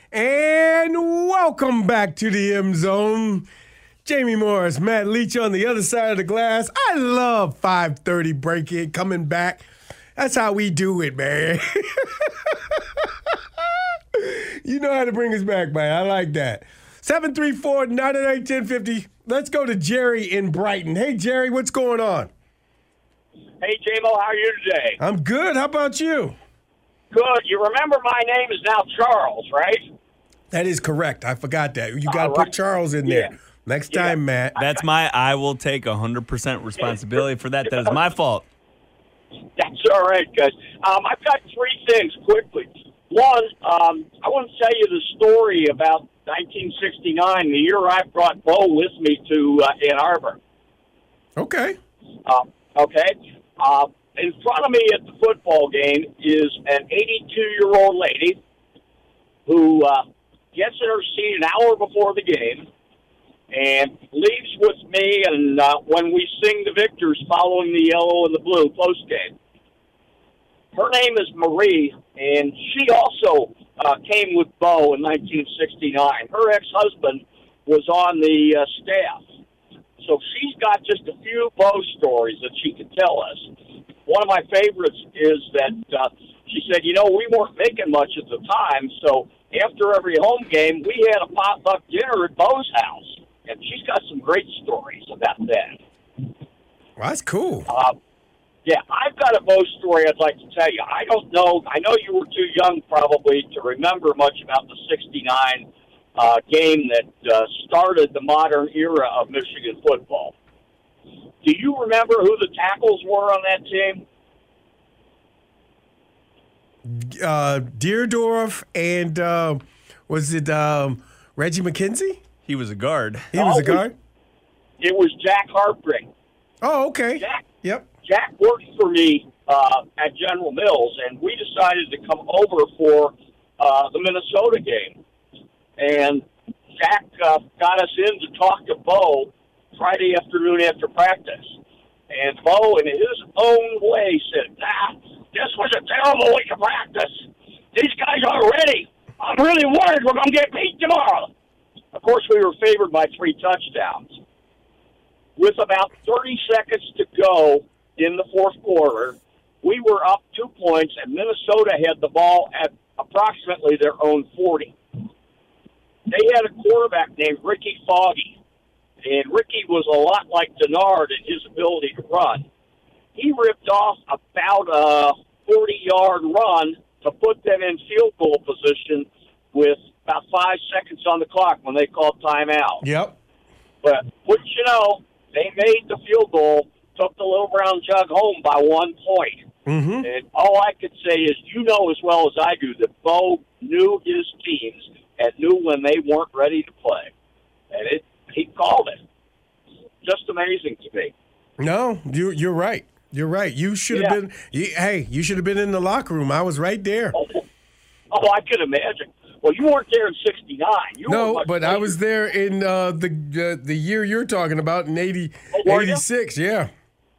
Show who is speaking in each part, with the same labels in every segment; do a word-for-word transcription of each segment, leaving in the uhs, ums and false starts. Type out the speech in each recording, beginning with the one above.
Speaker 1: And welcome back to the M Zone. Jamie Morris, Matt Leach on the other side of the glass. I love five thirty break-in coming back. That's how we do it, man. You know how to bring us back, man. I like that. seven three four, nine eight, one zero five zero. Let's go to Jerry in Brighton. Hey, Jerry, what's going on?
Speaker 2: Hey, J-Mo, how are you today?
Speaker 1: I'm good. How about you?
Speaker 2: Good. You remember my name is now Charles, right?
Speaker 1: That is correct. I forgot that. You got to
Speaker 2: All
Speaker 1: put
Speaker 2: right.
Speaker 1: Charles in
Speaker 2: Yeah.
Speaker 1: there. Next time,
Speaker 2: Yeah.
Speaker 1: Matt.
Speaker 3: That's my, I will take one hundred percent responsibility for that. That is my fault.
Speaker 2: That's all right, guys. Um, I've got three things quickly. One, um, I want to tell you the story about nineteen sixty-nine, the year I brought Bo with me to uh, Ann Arbor.
Speaker 1: Okay.
Speaker 2: Uh, okay? Uh, in front of me at the football game is an eighty-two-year-old lady who uh, gets in her seat an hour before the game and leaves with me, and uh, when we sing the victors following the yellow and the blue postgame. Her name is Marie, and she also uh, came with Bo in nineteen sixty-nine. Her ex-husband was on the uh, staff. So she's got just a few Bo stories that she could tell us. One of my favorites is that uh, she said, you know, we weren't making much at the time, so after every home game, we had a potluck dinner at Bo's house. And she's got some great stories about that.
Speaker 1: Well, that's cool.
Speaker 2: Uh, yeah, I've got a Bo story I'd like to tell you. I don't know. I know you were too young probably to remember much about the sixty-nine uh, game that uh, started the modern era of Michigan football. Do you remember who the tackles were on that team?
Speaker 1: Uh, Deerdorf and uh, was it um, Reggie McKenzie?
Speaker 3: He was a guard.
Speaker 1: He was
Speaker 2: No,
Speaker 1: a guard?
Speaker 2: It was Jack Hartring.
Speaker 1: Oh, okay.
Speaker 2: Jack,
Speaker 1: Yep.
Speaker 2: Jack worked for me uh, at General Mills, and we decided to come over for uh, the Minnesota game. And Jack uh, got us in to talk to Bo Friday afternoon after practice. And Bo, in his own way, said, ah, this was a terrible week of practice. These guys aren't ready. I'm really worried we're going to get beat tomorrow. Of course, we were favored by three touchdowns. With about thirty seconds to go in the fourth quarter, we were up two points, and Minnesota had the ball at approximately their own forty. They had a quarterback named Ricky Foggy, and Ricky was a lot like Denard in his ability to run. He ripped off about a forty-yard run to put them in field goal position with about five seconds on the clock when they called timeout.
Speaker 1: Yep.
Speaker 2: But wouldn't you know, they made the field goal, took the Little Brown Jug home by one point.
Speaker 1: Mm-hmm.
Speaker 2: And all I could say is, you know as well as I do that Bo knew his teams and knew when they weren't ready to play. And it, he called it. Just amazing to me.
Speaker 1: No, you, you're right. You're right. You should have
Speaker 2: Yeah.
Speaker 1: been, you, hey, you should have been in the locker room. I was right there.
Speaker 2: Oh, oh I could imagine. Well, you weren't there in sixty-nine. You were
Speaker 1: No,
Speaker 2: much
Speaker 1: but I
Speaker 2: later.
Speaker 1: was there in uh, the uh, the year you're talking about in eighty,
Speaker 2: Oh, were you?
Speaker 1: eighty-six. Yeah.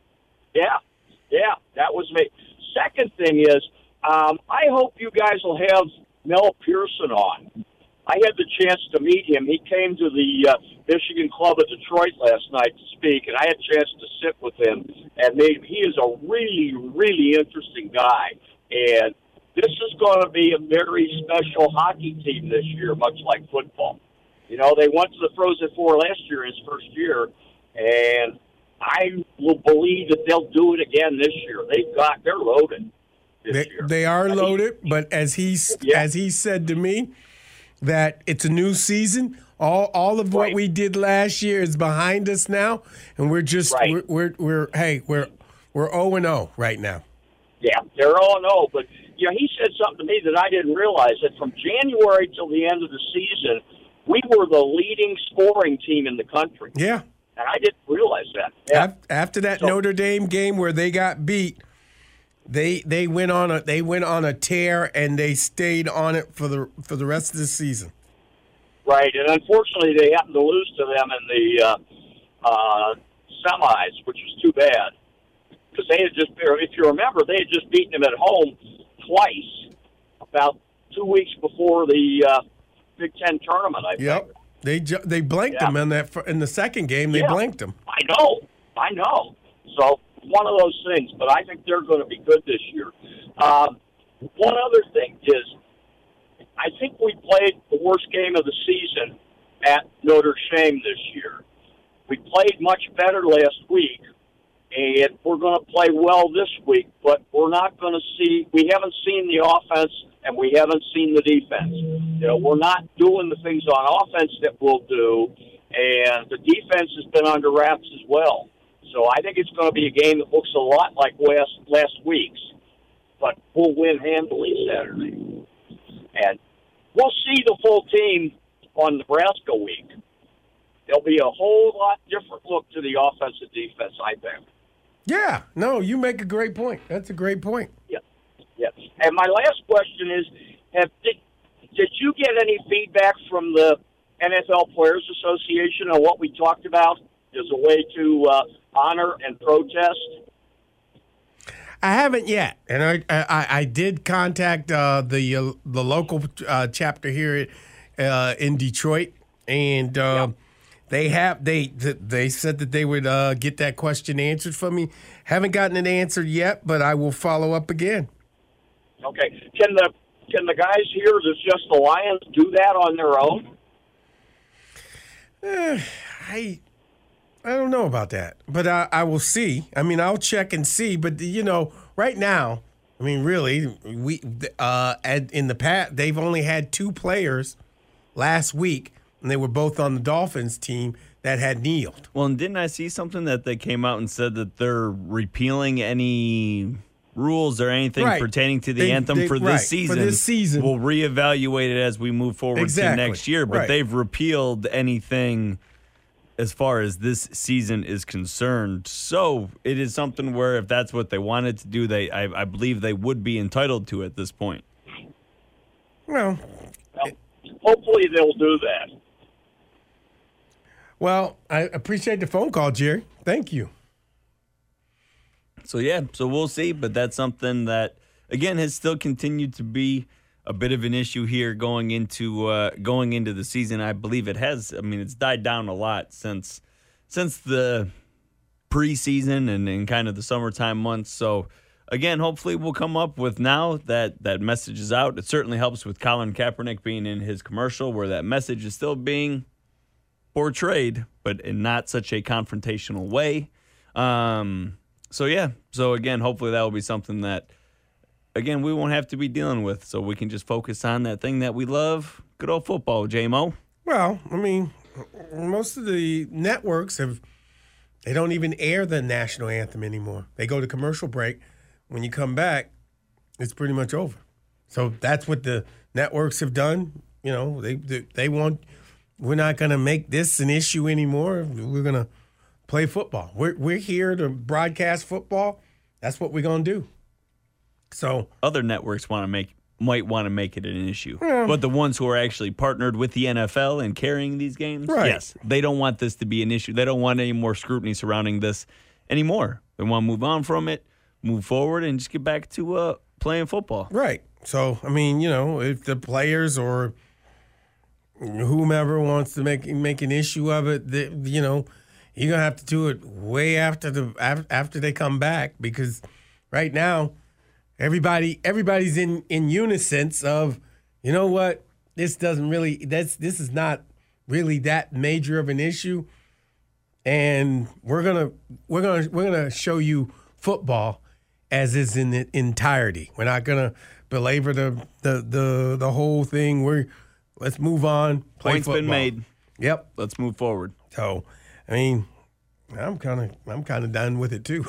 Speaker 2: Yeah, yeah, that was me. Second thing is, um, I hope you guys will have Mel Pearson on. I had the chance to meet him. He came to the uh, Michigan Club of Detroit last night to speak, and I had a chance to sit with him and meet him. He is a really, really interesting guy, and this is going to be a very special hockey team this year, much like football. You know, they went to the Frozen Four last year, his first year, and I will believe that they'll do it again this year. They've got, they're loaded this
Speaker 1: They,
Speaker 2: year.
Speaker 1: they are
Speaker 2: I mean,
Speaker 1: loaded, but as he
Speaker 2: Yeah.
Speaker 1: as he said to me, that it's a new season. All all of what
Speaker 2: Right.
Speaker 1: we did last year is behind us now, and we're just
Speaker 2: Right.
Speaker 1: we're, we're we're hey we're we're zero and zero right now.
Speaker 2: Yeah, they're all no, but you know, he said something to me that I didn't realize, that from January till the end of the season, we were the leading scoring team in the country.
Speaker 1: Yeah.
Speaker 2: And I didn't realize that. Yeah.
Speaker 1: Af- After that
Speaker 2: So-
Speaker 1: Notre Dame game where they got beat, they they went on a they went on a tear and they stayed on it for the for the rest of the season.
Speaker 2: Right, and unfortunately they happened to lose to them in the uh, uh, semis, which was too bad. Because they had just, if you remember, they had just beaten them at home twice about two weeks before the uh, Big Ten tournament, I
Speaker 1: Yep.
Speaker 2: think.
Speaker 1: They ju- they blanked
Speaker 2: Yeah.
Speaker 1: them in that fir- in the second game. They
Speaker 2: Yeah.
Speaker 1: blanked them.
Speaker 2: I know. I know. So one of those things, but I think they're going to be good this year. Um, one other thing is, I think we played the worst game of the season at Notre Dame this year. We played much better last week, and we're going to play well this week, but we're not going to see, we haven't seen the offense and we haven't seen the defense. You know, we're not doing the things on offense that we'll do, and the defense has been under wraps as well. So I think it's going to be a game that looks a lot like last, last week's, but we'll win handily Saturday. And we'll see the full team on Nebraska week. There'll be a whole lot different look to the offensive defense, I think.
Speaker 1: Yeah. No, you make a great point. That's a great point.
Speaker 2: Yeah, yeah. And my last question is: Have did, did you get any feedback from the N F L Players Association on what we talked about as a way to uh, honor and protest?
Speaker 1: I haven't yet, and I I, I did contact uh, the uh, the local uh, chapter here uh, in Detroit, and uh,
Speaker 2: Yeah.
Speaker 1: they have they they said that they would uh, get that question answered for me. Haven't gotten it answered yet, but I will follow up again.
Speaker 2: Okay. Can the can the guys here that's just the Lions do that on their own?
Speaker 1: Eh, I I don't know about that, but I, I will see. I mean, I'll check and see. But you know, right now, I mean, really, we uh, at, in the past they've only had two players last week, and they were both on the Dolphins team that had kneeled.
Speaker 3: Well, and didn't I see something that they came out and said that they're repealing any rules or anything
Speaker 1: Right.
Speaker 3: pertaining to the
Speaker 1: They-
Speaker 3: anthem
Speaker 1: they-
Speaker 3: for this
Speaker 1: right, for
Speaker 3: season?
Speaker 1: this season.
Speaker 3: We'll reevaluate it as we move forward
Speaker 1: Exactly.
Speaker 3: to next year. But
Speaker 1: Right.
Speaker 3: they've repealed anything as far as this season is concerned. So it is something where if that's what they wanted to do, they I, I believe they would be entitled to at this point.
Speaker 1: Well,
Speaker 2: Well, hopefully they'll do that.
Speaker 1: well, I appreciate the phone call, Jerry. Thank you.
Speaker 3: So yeah, so we'll see, but that's something that again has still continued to be a bit of an issue here going into uh, going into the season. I believe it has. I mean, it's died down a lot since since the preseason and, and kind of the summertime months. So again, hopefully we'll come up with now that that message is out. It certainly helps with Colin Kaepernick being in his commercial where that message is still being portrayed, but in not such a confrontational way. Um, so yeah, so again, hopefully that will be something that, again, we won't have to be dealing with, so we can just focus on that thing that we love, good old football, J-Mo.
Speaker 1: Well, I mean, most of the networks have, they don't even air the national anthem anymore. They go to commercial break. When you come back, it's pretty much over. So that's what the networks have done. You know, they they, they want, we're not going to make this an issue anymore. We're going to play football. We're, we're here to broadcast football. That's what we're going to do. So
Speaker 3: Other networks want to make might want to make it an issue,
Speaker 1: Yeah.
Speaker 3: but the ones who are actually partnered with the N F L and carrying these games,
Speaker 1: Right.
Speaker 3: yes, they don't want this to be an issue. They don't want any more scrutiny surrounding this anymore. They want to move on from it, move forward, and just get back to uh, playing football.
Speaker 1: Right. So, I mean, you know, if the players or whomever wants to make make an issue of it, they, you know, you're gonna have to do it way after the af- after they come back, because right now, everybody everybody's in in unison of, you know what, this doesn't really that's this is not really that major of an issue, and we're gonna we're gonna we're gonna show you football as is in the entirety. We're not gonna belabor the the the, the whole thing. We're let's move on. Play
Speaker 3: Point's
Speaker 1: football.
Speaker 3: been made.
Speaker 1: Yep.
Speaker 3: Let's move forward.
Speaker 1: So, I mean, I'm kind of I'm kind of done with it too.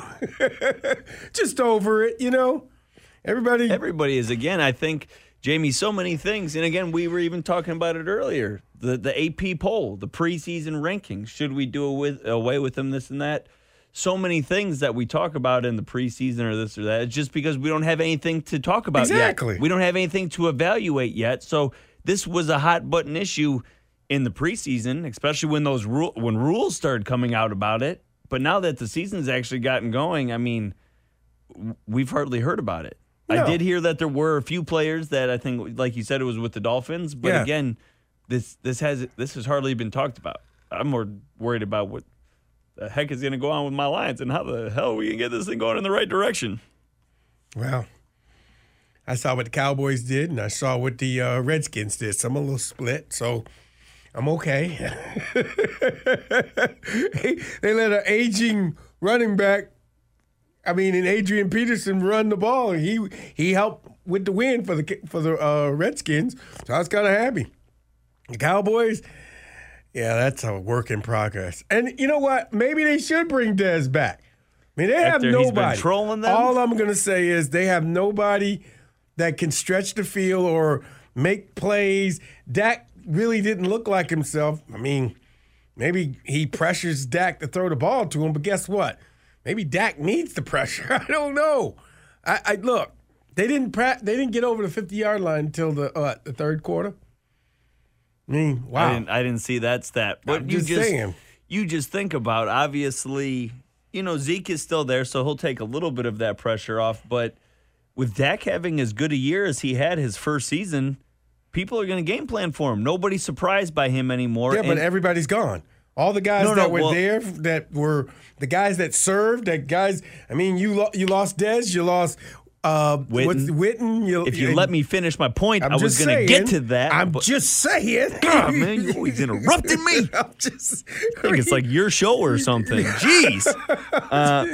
Speaker 1: Just over it, you know. Everybody.
Speaker 3: Everybody is. Again, I think, Jamie, so many things. And again, we were even talking about it earlier. The the A P poll, the preseason rankings. Should we do with, away with them, this and that? So many things that we talk about in the preseason or this or that. It's just because we don't have anything to talk about
Speaker 1: Exactly.
Speaker 3: yet. We don't have anything to evaluate yet. So this was a hot button issue in the preseason, especially when those rule, when rules started coming out about it. But now that the season's actually gotten going, I mean, w- we've hardly heard about it. I
Speaker 1: No.
Speaker 3: did hear that there were a few players that I think, like you said, it was with the Dolphins. But
Speaker 1: Yeah.
Speaker 3: again, this this has this has hardly been talked about. I'm more worried about what the heck is going to go on with my Lions and how the hell we can get this thing going in the right direction.
Speaker 1: Well, I saw what the Cowboys did, and I saw what the uh, Redskins did. So I'm a little split, so I'm okay. They let an aging running back, I mean, and Adrian Peterson run the ball. He he helped with the win for the for the uh, Redskins, so I was kind of happy. The Cowboys, yeah, that's a work in progress. And you know what? Maybe they should bring Dez back. I mean, they have
Speaker 3: After
Speaker 1: nobody.
Speaker 3: he's been trolling them?
Speaker 1: All I'm going to say is they have nobody that can stretch the field or make plays. Dak really didn't look like himself. I mean, maybe he pressures Dak to throw the ball to him, but guess what? Maybe Dak needs the pressure. I don't know. I, I look. They didn't pra- They didn't get over the fifty-yard line until the uh, the third quarter. I mean, wow.
Speaker 3: I didn't, I didn't see that stat. But
Speaker 1: I'm
Speaker 3: you
Speaker 1: just
Speaker 3: just
Speaker 1: saying.
Speaker 3: you just think about, obviously, you know, Zeke is still there, so he'll take a little bit of that pressure off. But with Dak having as good a year as he had his first season, people are going to game plan for him. Nobody's surprised by him anymore.
Speaker 1: Yeah, but
Speaker 3: And-
Speaker 1: everybody's gone. All the guys
Speaker 3: No,
Speaker 1: that
Speaker 3: no,
Speaker 1: were
Speaker 3: well-
Speaker 1: there, that were the guys that served, that guys. I mean, you lo- you lost Dez, you lost uh,
Speaker 3: Witten.
Speaker 1: what's Witten. You,
Speaker 3: if you
Speaker 1: and-
Speaker 3: let me finish my point,
Speaker 1: I'm
Speaker 3: I was
Speaker 1: just
Speaker 3: going to
Speaker 1: saying,
Speaker 3: get to that.
Speaker 1: I'm
Speaker 3: but-
Speaker 1: just saying.
Speaker 3: God, man, you always interrupting me.
Speaker 1: I'm just.
Speaker 3: I think it's like your show or something. Jeez. Uh,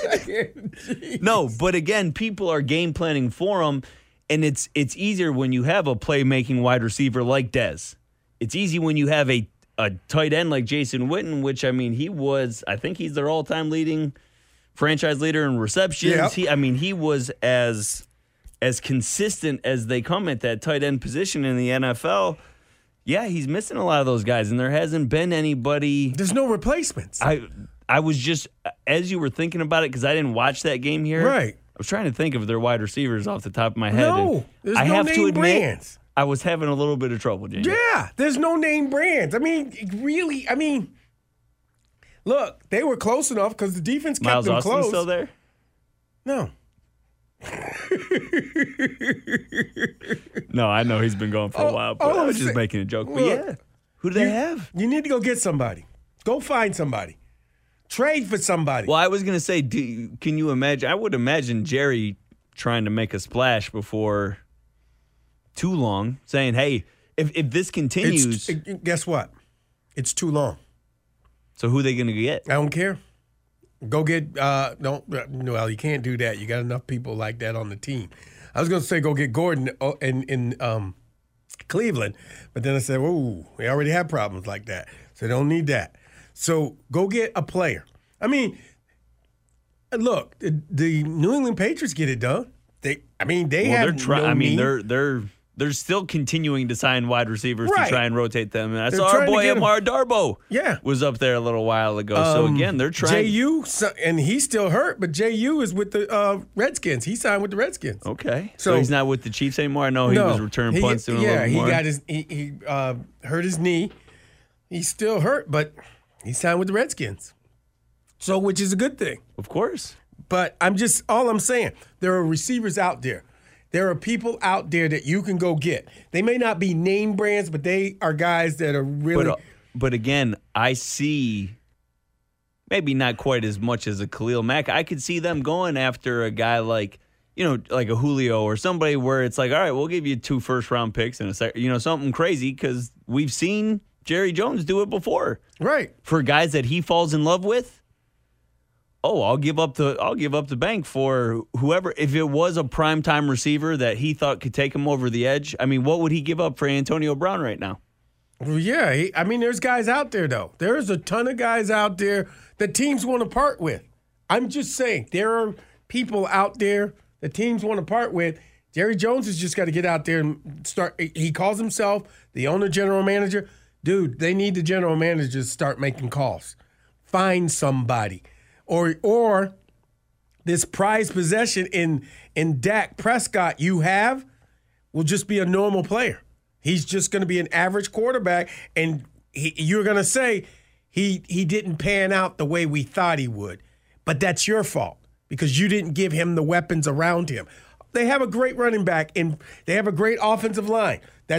Speaker 3: no, but again, people are game planning for him, and it's it's easier when you have a playmaking wide receiver like Dez. It's easy when you have a, a tight end like Jason Witten, which, I mean, he was, I think he's their all-time leading franchise leader in receptions.
Speaker 1: Yep.
Speaker 3: He, I mean, he was as as consistent as they come at that tight end position in the N F L. Yeah, he's missing a lot of those guys, and there hasn't been anybody.
Speaker 1: There's no replacements.
Speaker 3: I I was just, as you were thinking about it, because I didn't watch that game here.
Speaker 1: Right.
Speaker 3: I was trying to think of their wide receivers off the top of my head.
Speaker 1: No,
Speaker 3: and
Speaker 1: there's
Speaker 3: I
Speaker 1: no
Speaker 3: have
Speaker 1: name
Speaker 3: to admit,
Speaker 1: brands.
Speaker 3: I was having a little bit of trouble, James.
Speaker 1: Yeah, there's no name brands. I mean, really. I mean, look, they were close enough because the defense kept
Speaker 3: Miles
Speaker 1: them
Speaker 3: Austin
Speaker 1: close.
Speaker 3: still there?
Speaker 1: No.
Speaker 3: No, I know he's been going for a
Speaker 1: Oh,
Speaker 3: while, but
Speaker 1: all
Speaker 3: I
Speaker 1: I'm
Speaker 3: was just
Speaker 1: saying-
Speaker 3: making a joke. But
Speaker 1: Look,
Speaker 3: yeah, who do they
Speaker 1: you,
Speaker 3: have?
Speaker 1: You need to go get somebody. Go find somebody. Trade for somebody.
Speaker 3: Well, I was going to say, do you, can you imagine? I would imagine Jerry trying to make a splash before too long, saying, hey, if, if this continues,
Speaker 1: It's, it- guess what? It's too long.
Speaker 3: so who are they going to get?
Speaker 1: I don't care. Go get uh no well you can't do that. You got enough people like that on the team. I was gonna say go get Gordon uh, in in um Cleveland, but then I said, "Whoa, we already have problems like that, so they don't need that." So go get a player. I mean, look, the, the New England Patriots get it done. They, I mean, they
Speaker 3: Well,
Speaker 1: have.
Speaker 3: they're trying.
Speaker 1: no
Speaker 3: I mean,
Speaker 1: need.
Speaker 3: they're they're they're still continuing to sign wide receivers
Speaker 1: Right.
Speaker 3: to try and rotate them. And I
Speaker 1: They're
Speaker 3: saw our
Speaker 1: trying to
Speaker 3: boy
Speaker 1: get 'em.
Speaker 3: Amar Darbo,
Speaker 1: Yeah.
Speaker 3: was up there a little while ago. so
Speaker 1: Um,
Speaker 3: again, they're trying.
Speaker 1: J U, so- and he's still hurt, but J U is with the uh, Redskins. He signed with the Redskins.
Speaker 3: Okay, so,
Speaker 1: So-
Speaker 3: he's not with the Chiefs anymore. I know he was returning
Speaker 1: he-
Speaker 3: punts doing a
Speaker 1: yeah,
Speaker 3: little
Speaker 1: he
Speaker 3: more.
Speaker 1: got his he, he uh, hurt his knee. He's still hurt, but he signed with the Redskins. So, which is a good thing.
Speaker 3: of course.
Speaker 1: But I'm just all I'm saying. There are receivers out there. There are people out there that you can go get. They may not be name brands, but they are guys that are really.
Speaker 3: But uh, but again, I see maybe not quite as much as a Khalil Mack. I could see them going after a guy like, you know, like a Julio or somebody where it's like, all right, we'll give you two first round picks and a second, you know, something crazy, because we've seen Jerry Jones do it before.
Speaker 1: right.
Speaker 3: For guys that he falls in love with. Oh, I'll give up the I'll give up the bank for whoever. If it was a primetime receiver that he thought could take him over the edge, I mean, what would he give up for Antonio Brown right now?
Speaker 1: Well, yeah. He, I mean, there's guys out there, though. There's a ton of guys out there that teams want to part with. I'm just saying, there are people out there that teams want to part with. Jerry Jones has just got to get out there and start. He calls himself the owner, general manager. Dude, they need the general manager to start making calls. Find somebody. Or or this prized possession in in Dak Prescott you have will just be a normal player. He's just going to be an average quarterback, and he, you're going to say he he didn't pan out the way we thought he would. But that's your fault because you didn't give him the weapons around him. They have a great running back, and they have a great offensive line. That's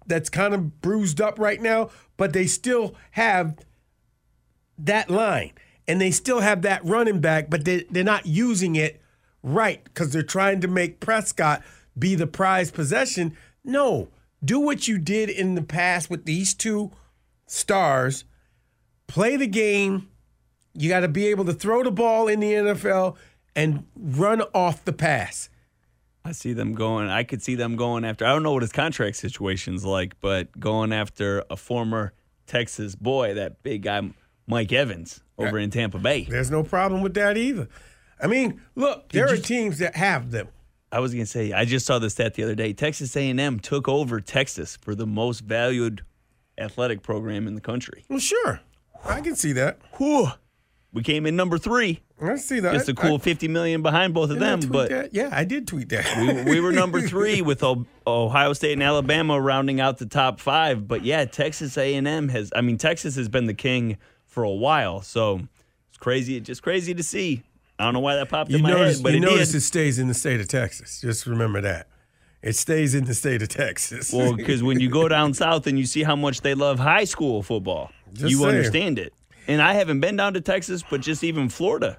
Speaker 1: that's kind of bruised up right now, but they still have that line. And they still have that running back, but they, they're not using it right because they're trying to make Prescott be the prized possession. No, do what you did in the past with these two stars. Play the game. You got to be able to throw the ball in the N F L and run off the pass.
Speaker 3: I see them going. I could see them going after. I don't know what his contract situation's like, but going after a former Texas boy, that big guy Mike Evans over in Tampa Bay.
Speaker 1: There's no problem with that either. I mean, look,
Speaker 3: Did
Speaker 1: there are
Speaker 3: you-
Speaker 1: teams that have them.
Speaker 3: I was going to say, I just saw the stat the other day. Texas A and M took over Texas for the most valued athletic program in the country.
Speaker 1: Well, sure. I can see that.
Speaker 3: Whew. We came in number three.
Speaker 1: I see that.
Speaker 3: Just a cool
Speaker 1: I,
Speaker 3: fifty million behind both of
Speaker 1: didn't I
Speaker 3: them.
Speaker 1: tweet
Speaker 3: But
Speaker 1: that? Yeah, I did tweet that.
Speaker 3: we, we were number three with O- Ohio State and Alabama rounding out the top five. But yeah, Texas A and M has. I mean, Texas has been the king for a while. So it's crazy. It's just crazy to see. I don't know why that popped
Speaker 1: You
Speaker 3: in my
Speaker 1: notice,
Speaker 3: head, but
Speaker 1: you
Speaker 3: it
Speaker 1: notice
Speaker 3: did.
Speaker 1: it stays in the state of Texas. Just remember that. It stays in the state of Texas.
Speaker 3: Well, because when you go down south and you see how much they love high school football,
Speaker 1: Just
Speaker 3: you
Speaker 1: saying.
Speaker 3: understand it. And I haven't been down to Texas, but just even Florida.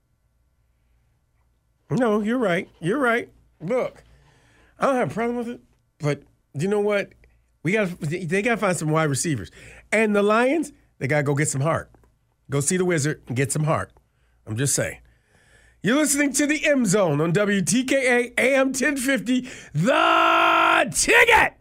Speaker 1: No, you're right. You're right. Look, I don't have a problem with it, but you know what? We got they got to find some wide receivers. And the Lions, they got to go get some heart. Go see the Wizard and get some heart. I'm just saying. You're listening to the M Zone on W T K A A M ten fifty. The Ticket.